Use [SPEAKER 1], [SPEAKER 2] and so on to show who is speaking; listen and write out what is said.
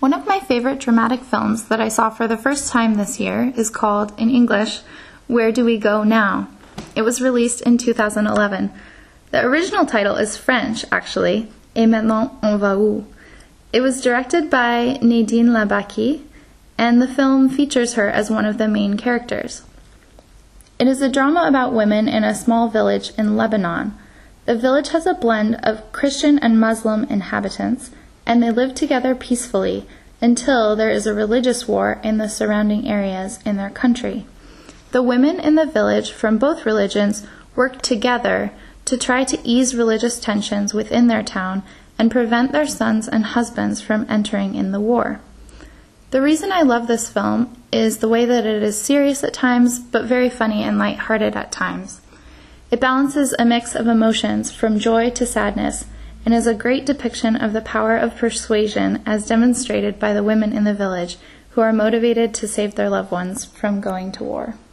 [SPEAKER 1] One of my favorite dramatic films that I saw for the first time this year is called, in English, Where Do We Go Now? It was released in 2011. The original title is French, actually, Et maintenant on va où? It was directed by Nadine Labaki, and the film features her as one of the main characters. It is a drama about women in a small village in Lebanon. The village has a blend of Christian and Muslim inhabitants, and they live together peacefully until there is a religious war in the surrounding areas in their country. The women in the village from both religions work together to try to ease religious tensions within their town and prevent their sons and husbands from entering in the war. The reason I love this film is the way that it is serious at times, but very funny and lighthearted at times. It balances a mix of emotions from joy to sadness, and is a great depiction of the power of persuasion as demonstrated by the women in the village who are motivated to save their loved ones from going to war.